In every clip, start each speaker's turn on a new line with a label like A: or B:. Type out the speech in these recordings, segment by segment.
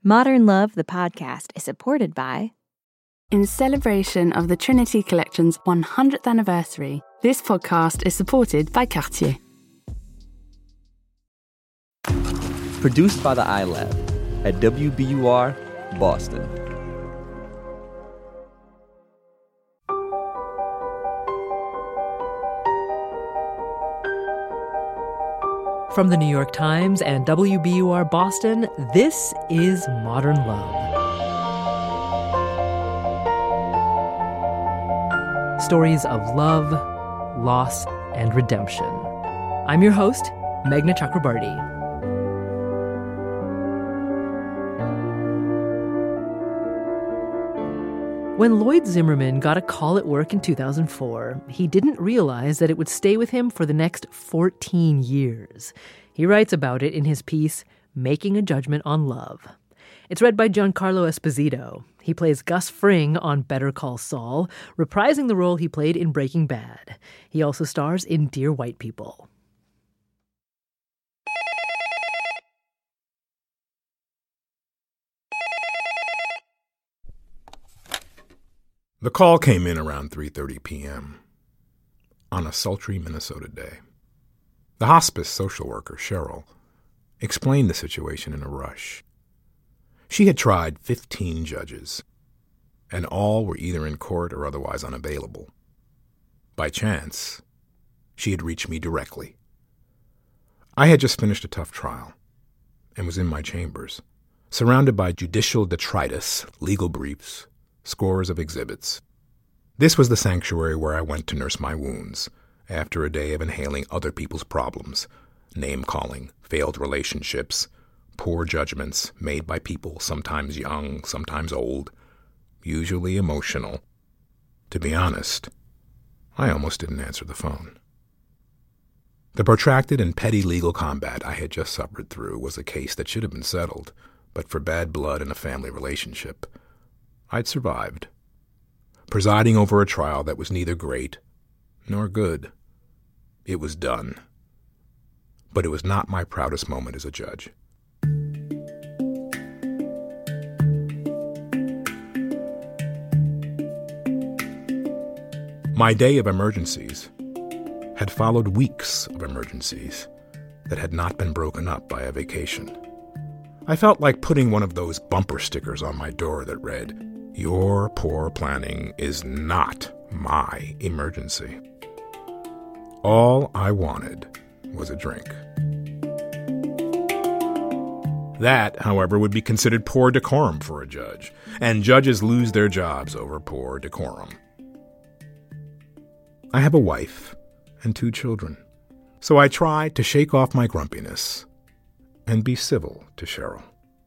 A: Modern Love, the podcast, is supported by...
B: In celebration of the Trinity Collection's 100th anniversary, this podcast is supported by Cartier.
C: Produced by the iLab at WBUR, Boston.
D: From the New York Times and WBUR Boston, this is Modern Love. Stories of love, loss, and redemption. I'm your host, Meghna Chakrabarty. When Lloyd Zimmerman got a call at work in 2004, he didn't realize that it would stay with him for the next 14 years. He writes about it in his piece, Making a Judgment on Love. It's read by Giancarlo Esposito. He plays Gus Fring on Better Call Saul, reprising the role he played in Breaking Bad. He also stars in Dear White People.
E: The call came in around 3:30 p.m. on a sultry Minnesota day. The hospice social worker, Cheryl, explained the situation in a rush. She had tried 15 judges, and all were either in court or otherwise unavailable. By chance, she had reached me directly. I had just finished a tough trial and was in my chambers, surrounded by judicial detritus, legal briefs, scores of exhibits. This was the sanctuary where I went to nurse my wounds after a day of inhaling other people's problems, name-calling, failed relationships, poor judgments made by people sometimes young, sometimes old, usually emotional. To be honest, I almost didn't answer the phone. The protracted and petty legal combat I had just suffered through was a case that should have been settled, but for bad blood in a family relationship, I'd survived, presiding over a trial that was neither great nor good. It was done. But it was not my proudest moment as a judge. My day of emergencies had followed weeks of emergencies that had not been broken up by a vacation. I felt like putting one of those bumper stickers on my door that read, "Your poor planning is not my emergency." All I wanted was a drink. That, however, would be considered poor decorum for a judge, and judges lose their jobs over poor decorum. I have a wife and 2 children, so I tried to shake off my grumpiness and be civil to Cheryl.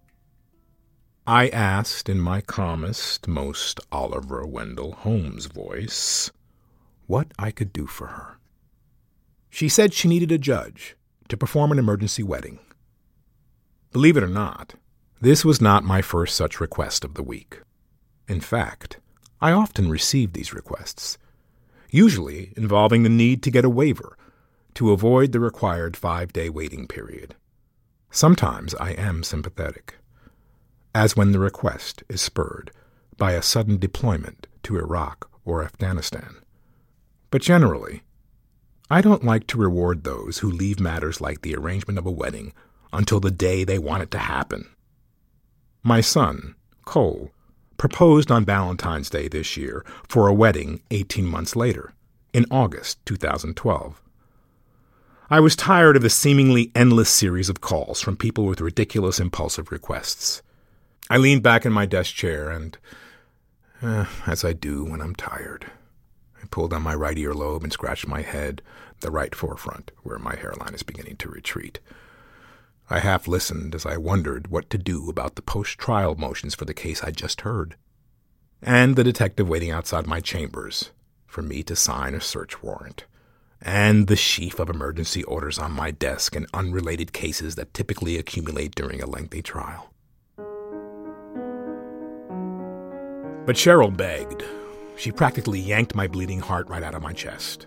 E: I asked in my calmest, most Oliver Wendell Holmes voice what I could do for her. She said she needed a judge to perform an emergency wedding. Believe it or not, this was not my first such request of the week. In fact, I often received these requests, usually involving the need to get a waiver to avoid the required 5-day waiting period. Sometimes I am sympathetic, as when the request is spurred by a sudden deployment to Iraq or Afghanistan. But generally, I don't like to reward those who leave matters like the arrangement of a wedding until the day they want it to happen. My son, Cole, proposed on Valentine's Day this year for a wedding 18 months later, in August 2012. I was tired of the seemingly endless series of calls from people with ridiculous impulsive requests. I leaned back in my desk chair and, as I do when I'm tired, I pulled on my right earlobe and scratched my head, the right forefront, where my hairline is beginning to retreat. I half listened as I wondered what to do about the post-trial motions for the case I'd just heard, and the detective waiting outside my chambers for me to sign a search warrant, and the sheaf of emergency orders on my desk and unrelated cases that typically accumulate during a lengthy trial. But Cheryl begged. She practically yanked my bleeding heart right out of my chest.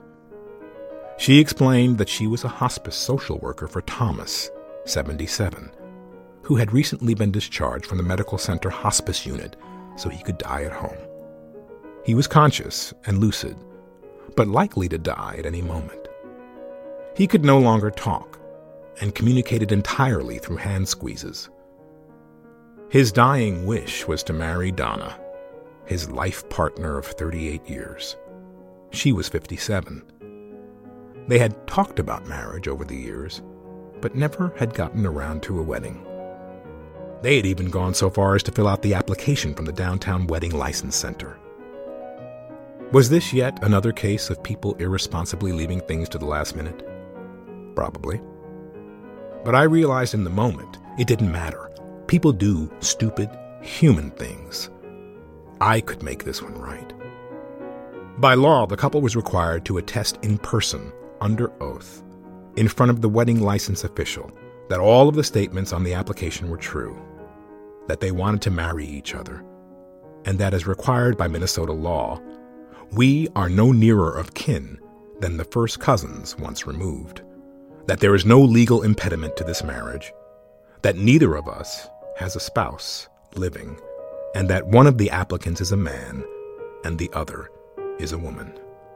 E: She explained that she was a hospice social worker for Thomas, 77, who had recently been discharged from the medical center hospice unit so he could die at home. He was conscious and lucid, but likely to die at any moment. He could no longer talk and communicated entirely through hand squeezes. His dying wish was to marry Donna, his life partner of 38 years. She was 57. They had talked about marriage over the years, but never had gotten around to a wedding. They had even gone so far as to fill out the application from the downtown wedding license center. Was this yet another case of people irresponsibly leaving things to the last minute? Probably. But I realized in the moment it didn't matter. People do stupid, human things. I could make this one right. By law, the couple was required to attest in person, under oath, in front of the wedding license official, that all of the statements on the application were true, that they wanted to marry each other, and that as required by Minnesota law, we are no nearer of kin than the first cousins once removed, that there is no legal impediment to this marriage, that neither of us has a spouse living, and that one of the applicants is a man and the other is a woman.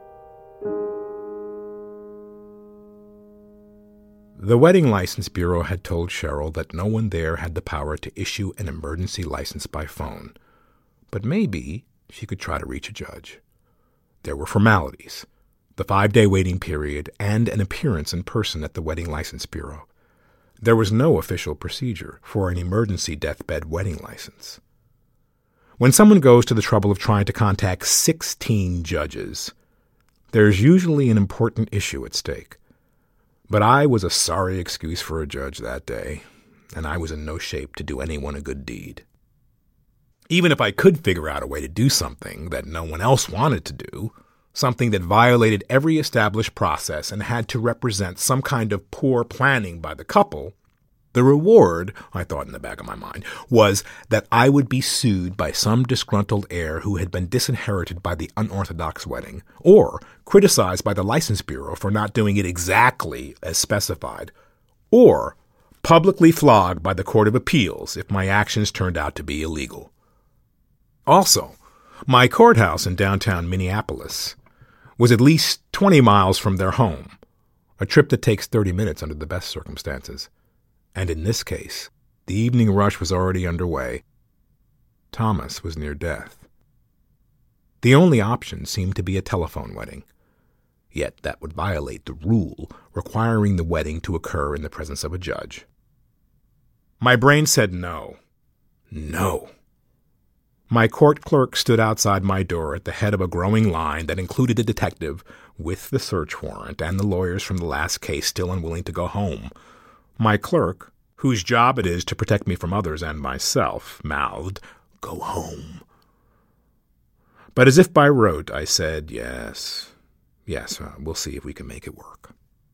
E: The Wedding License Bureau had told Cheryl that no one there had the power to issue an emergency license by phone, but maybe she could try to reach a judge. There were formalities, the 5-day waiting period, and an appearance in person at the Wedding License Bureau. There was no official procedure for an emergency deathbed wedding license. When someone goes to the trouble of trying to contact 16 judges, there's usually an important issue at stake. But I was a sorry excuse for a judge that day, and I was in no shape to do anyone a good deed. Even if I could figure out a way to do something that no one else wanted to do, something that violated every established process and had to represent some kind of poor planning by the couple, the reward, I thought in the back of my mind, was that I would be sued by some disgruntled heir who had been disinherited by the unorthodox wedding, or criticized by the License Bureau for not doing it exactly as specified, or publicly flogged by the Court of Appeals if my actions turned out to be illegal. Also, my courthouse in downtown Minneapolis was at least 20 miles from their home, a trip that takes 30 minutes under the best circumstances. And in this case, the evening rush was already underway. Thomas was near death. The only option seemed to be a telephone wedding. Yet that would violate the rule requiring the wedding to occur in the presence of a judge. My brain said no. No. My court clerk stood outside my door at the head of a growing line that included a detective with the search warrant and the lawyers from the last case still unwilling to go home. My clerk, whose job it is to protect me from others and myself, mouthed, "Go home." But as if by rote, I said, yes, we'll see if we can make it work.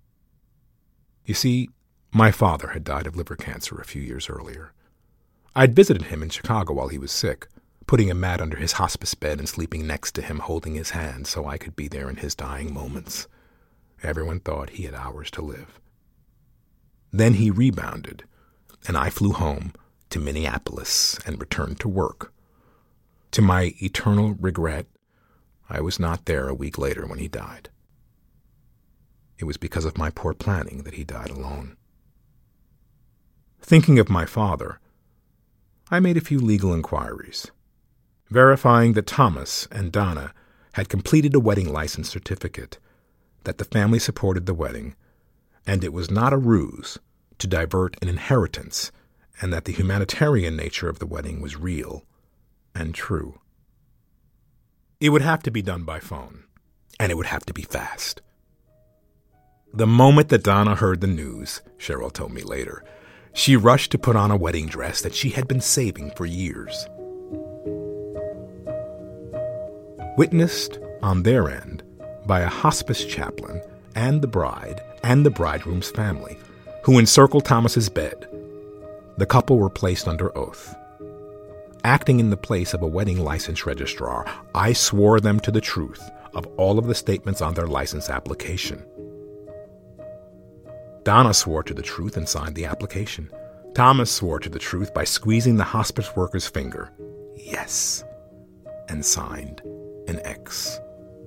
E: You see, my father had died of liver cancer a few years earlier. I'd visited him in Chicago while he was sick, putting a mat under his hospice bed and sleeping next to him, holding his hand so I could be there in his dying moments. Everyone thought he had hours to live. Then he rebounded, and I flew home to Minneapolis and returned to work. To my eternal regret, I was not there a week later when he died. It was because of my poor planning that he died alone. Thinking of my father, I made a few legal inquiries, verifying that Thomas and Donna had completed a wedding license certificate, that the family supported the wedding, and it was not a ruse to divert an inheritance, and that the humanitarian nature of the wedding was real and true. It would have to be done by phone, and it would have to be fast. The moment that Donna heard the news, Cheryl told me later, she rushed to put on a wedding dress that she had been saving for years. Witnessed on their end by a hospice chaplain and the bride and the bridegroom's family, who encircled Thomas's bed, the couple were placed under oath. Acting in the place of a wedding license registrar, I swore them to the truth of all of the statements on their license application. Donna swore to the truth and signed the application. Thomas swore to the truth by squeezing the hospice worker's finger. Yes. And signed an X.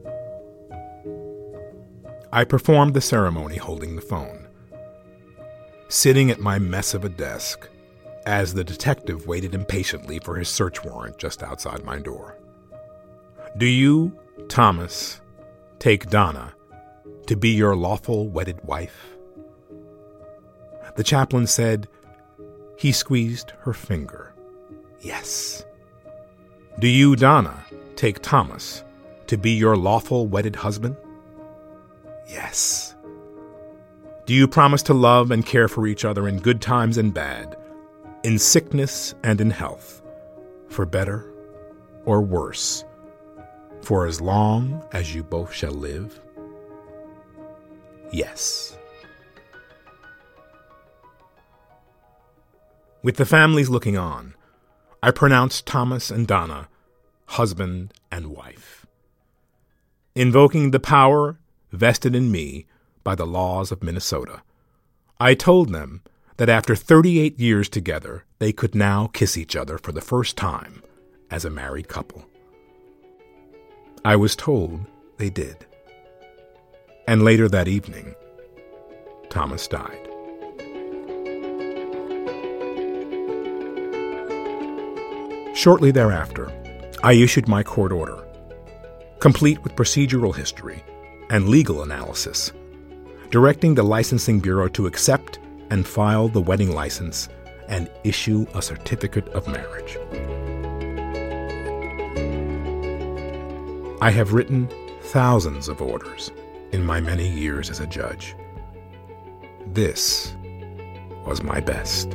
E: I performed the ceremony holding the phone. Sitting at my mess of a desk, as the detective waited impatiently for his search warrant just outside my door. Do you, Thomas, take Donna to be your lawful wedded wife? The chaplain said he squeezed her finger. Yes. Do you, Donna, take Thomas to be your lawful wedded husband? Yes. Do you promise to love and care for each other in good times and bad, in sickness and in health, for better or worse, for as long as you both shall live? Yes. With the families looking on, I pronounced Thomas and Donna husband and wife, invoking the power vested in me by the laws of Minnesota. I told them that after 38 years together, they could now kiss each other for the first time as a married couple. I was told they did. And later that evening, Thomas died. Shortly thereafter, I issued my court order, complete with procedural history and legal analysis, directing the Licensing Bureau to accept and file the wedding license and issue a certificate of marriage. I have written thousands of orders in my many years as a judge. This was my best.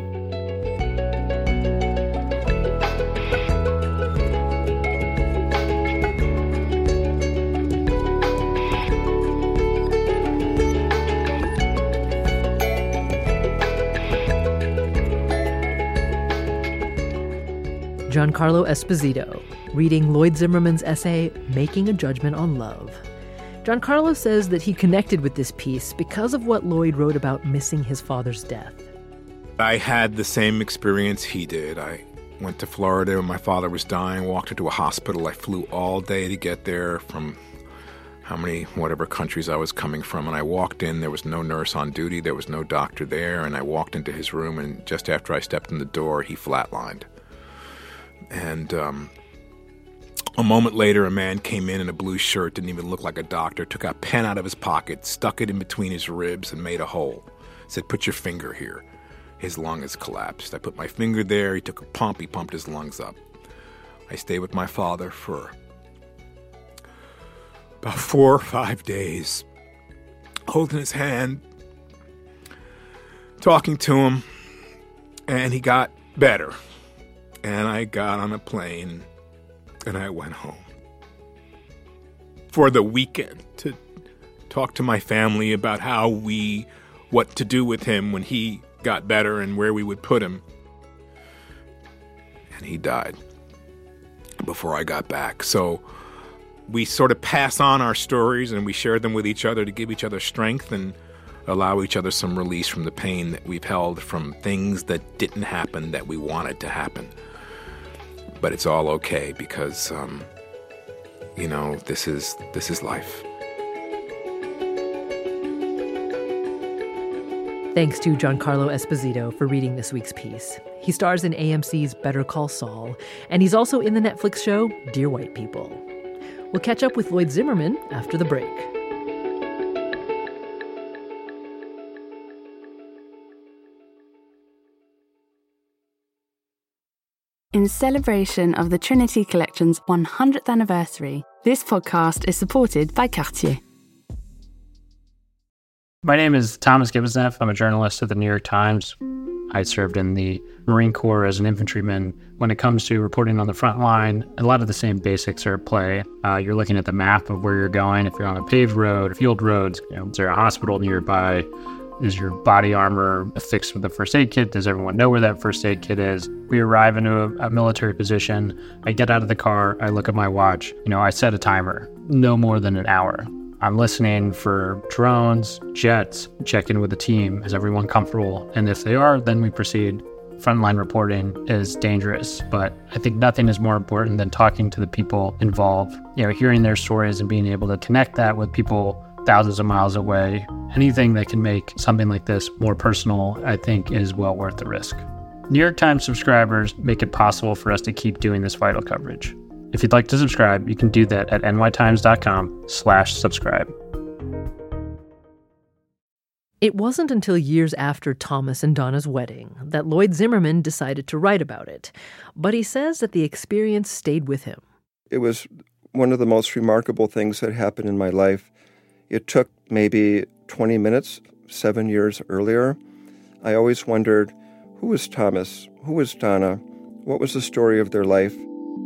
D: Giancarlo Esposito, reading Lloyd Zimmerman's essay, Making a Judgment on Love. Giancarlo says that he connected with this piece because of what Lloyd wrote about missing his father's death.
E: I had the same experience he did. I went to Florida when my father was dying, walked into a hospital. I flew all day to get there from whatever countries I was coming from. And I walked in, there was no nurse on duty, there was no doctor there. And I walked into his room, and just after I stepped in the door, he flatlined. And a moment later, a man came in a blue shirt, didn't even look like a doctor, took a pen out of his pocket, stuck it in between his ribs, and made a hole. Said, "Put your finger here." His lung has collapsed. I put my finger there. He took a pump. He pumped his lungs up. I stayed with my father for about 4 or 5 days, holding his hand, talking to him, and he got better. And I got on a plane, and I went home for the weekend to talk to my family about what to do with him when he got better and where we would put him. And he died before I got back. So we sort of pass on our stories, and we share them with each other to give each other strength and allow each other some release from the pain that we've held from things that didn't happen that we wanted to happen. But it's all okay because, this is life.
D: Thanks to Giancarlo Esposito for reading this week's piece. He stars in AMC's Better Call Saul, and he's also in the Netflix show Dear White People. We'll catch up with Lloyd Zimmerman after the break.
B: In celebration of the Trinity Collection's 100th anniversary, this podcast is supported by Cartier.
F: My name is Thomas Gibbonsneff. I'm a journalist at the New York Times. I served in the Marine Corps as an infantryman. When it comes to reporting on the front line, a lot of the same basics are at play. You're looking at the map of where you're going. If you're on a paved road, field roads, is there a hospital nearby? Is your body armor affixed with a first aid kit? Does everyone know where that first aid kit is? We arrive into a military position. I get out of the car. I look at my watch. I set a timer, no more than an hour. I'm listening for drones, jets, check in with the team. Is everyone comfortable? And if they are, then we proceed. frontline reporting is dangerous, but I think nothing is more important than talking to the people involved, hearing their stories and being able to connect that with people thousands of miles away. Anything that can make something like this more personal, I think, is well worth the risk. New York Times subscribers make it possible for us to keep doing this vital coverage. If you'd like to subscribe, you can do that at nytimes.com/subscribe.
D: It wasn't until years after Thomas and Donna's wedding that Lloyd Zimmerman decided to write about it, but he says that the experience stayed with him.
G: It was one of the most remarkable things that happened in my life. It took maybe 20 minutes, 7 years earlier. I always wondered, who was Thomas? Who was Donna? What was the story of their life?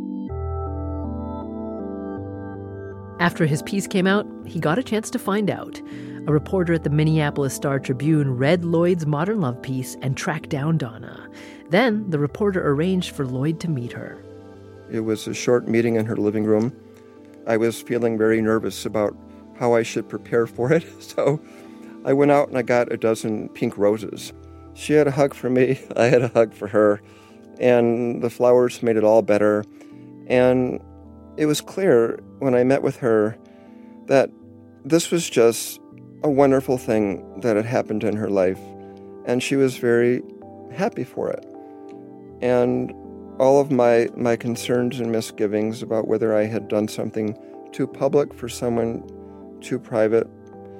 D: After his piece came out, he got a chance to find out. A reporter at the Minneapolis Star-Tribune read Lloyd's modern love piece and tracked down Donna. Then the reporter arranged for Lloyd to meet her.
G: It was a short meeting in her living room. I was feeling very nervous about how I should prepare for it, so I went out and I got a dozen pink roses. She had a hug for me, I had a hug for her, and the flowers made it all better. And it was clear when I met with her that this was just a wonderful thing that had happened in her life, and she was very happy for it. And all of my concerns and misgivings about whether I had done something too public for someone too private,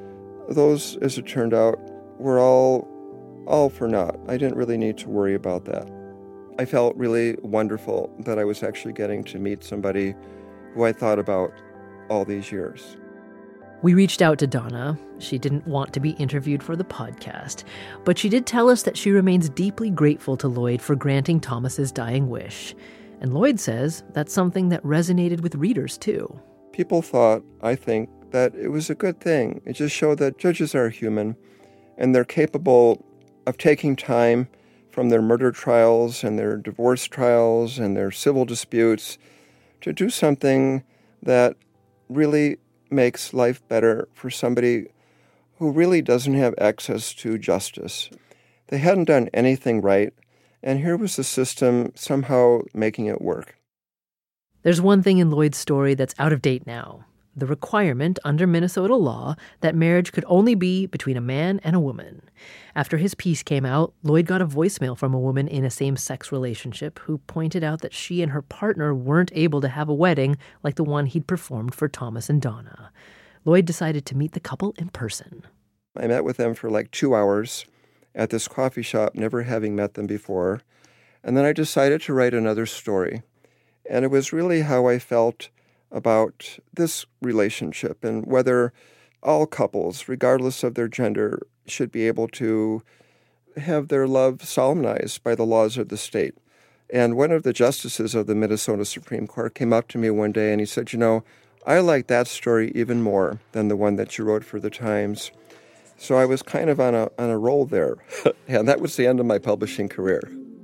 G: those, as it turned out, were all for naught. I didn't really need to worry about that. I felt really wonderful that I was actually getting to meet somebody who I thought about all these years.
D: We reached out to Donna. She didn't want to be interviewed for the podcast, but she did tell us that she remains deeply grateful to Lloyd for granting Thomas's dying wish. And Lloyd says that's something that resonated with readers, too.
G: People thought, I think, that it was a good thing. It just showed that judges are human, and they're capable of taking time from their murder trials and their divorce trials and their civil disputes to do something that really makes life better for somebody who really doesn't have access to justice. They hadn't done anything right, and here was the system somehow making it work.
D: There's one thing in Lloyd's story that's out of date now. The requirement under Minnesota law that marriage could only be between a man and a woman. After his piece came out, Lloyd got a voicemail from a woman in a same-sex relationship who pointed out that she and her partner weren't able to have a wedding like the one he'd performed for Thomas and Donna. Lloyd decided to meet the couple in person.
G: I met with them for like 2 hours at this coffee shop, never having met them before. And then I decided to write another story. And it was really how I felt about this relationship and whether all couples, regardless of their gender, should be able to have their love solemnized by the laws of the state. And one of the justices of the Minnesota Supreme Court came up to me one day and he said, I like that story even more than the one that you wrote for the Times. So I was kind of on a roll there. And that was the end of my publishing career.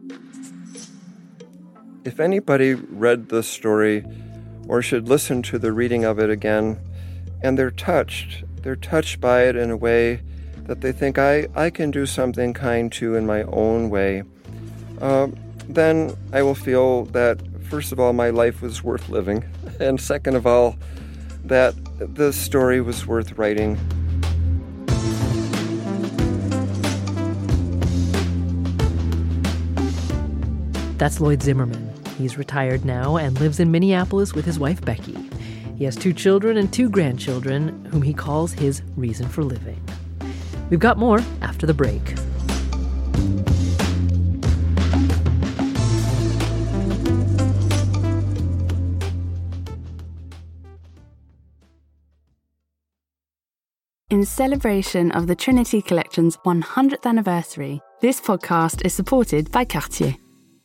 G: If anybody read this story or should listen to the reading of it again, and they're touched by it in a way that they think I can do something kind to in my own way, then I will feel that, first of all, my life was worth living, and second of all, that the story was worth writing.
D: That's Lloyd Zimmerman. He's retired now and lives in Minneapolis with his wife, Becky. He has 2 children and 2 grandchildren, whom he calls his reason for living. We've got more after the break.
B: In celebration of the Trinity Collection's 100th anniversary, this podcast is supported by Cartier.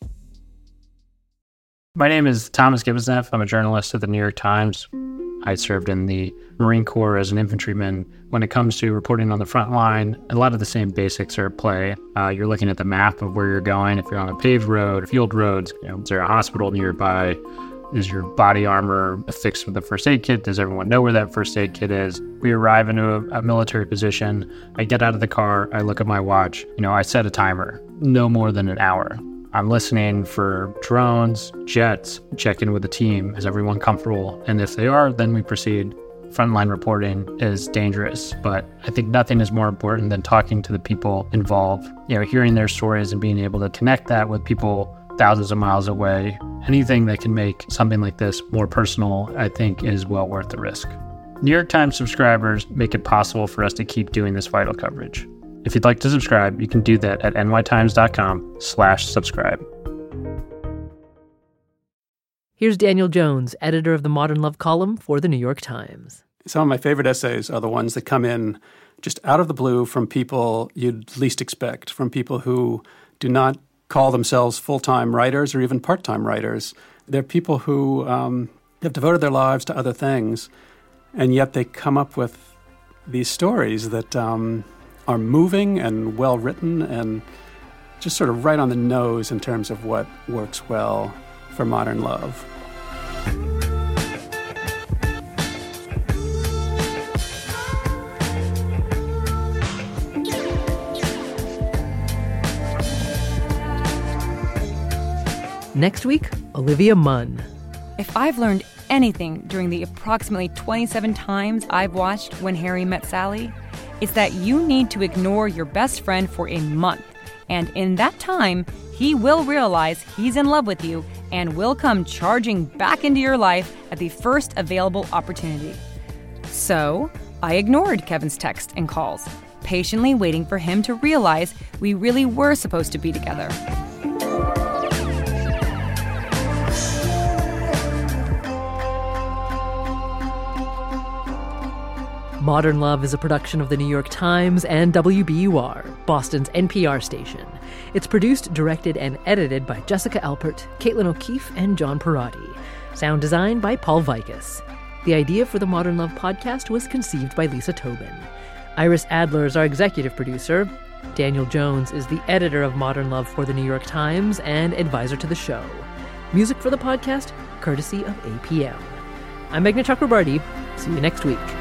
F: My name is Thomas Gibbonsneff. I'm a journalist at the New York Times. I served in the Marine Corps as an infantryman. When it comes to reporting on the front line, a lot of the same basics are at play. You're looking at the map of where you're going. If you're on a paved road, field roads, is there a hospital nearby? Is your body armor affixed with a first aid kit? Does everyone know where that first aid kit is? We arrive into a military position. I get out of the car. I look at my watch. I set a timer. No more than an hour. I'm listening for drones, jets, check in with the team. Is everyone comfortable? And if they are, then we proceed. Frontline reporting is dangerous, but I think nothing is more important than talking to the people involved, hearing their stories and being able to connect that with people thousands of miles away. Anything that can make something like this more personal, I think, is well worth the risk. New York Times subscribers make it possible for us to keep doing this vital coverage. If you'd like to subscribe, you can do that at nytimes.com/subscribe.
D: Here's Daniel Jones, editor of the Modern Love column for the New York Times.
H: Some of my favorite essays are the ones that come in just out of the blue from people you'd least expect, from people who do not call themselves full-time writers or even part-time writers. They're people who have devoted their lives to other things, and yet they come up with these stories that are moving and well-written and just sort of right on the nose in terms of what works well for modern love.
D: Next week, Olivia Munn.
I: If I've learned anything during the approximately 27 times I've watched When Harry Met Sally, it's that you need to ignore your best friend for a month. And in that time, he will realize he's in love with you and will come charging back into your life at the first available opportunity. So, I ignored Kevin's texts and calls, patiently waiting for him to realize we really were supposed to be together.
D: Modern Love is a production of the New York Times and WBUR, Boston's NPR station. It's produced, directed, and edited by Jessica Alpert, Caitlin O'Keefe, and John Parati. Sound design by Paul Vikas. The idea for the Modern Love podcast was conceived by Lisa Tobin. Iris Adler is our executive producer. Daniel Jones is the editor of Modern Love for the New York Times and advisor to the show. Music for the podcast, courtesy of APM. I'm Meghna Chakrabarti. See you next week.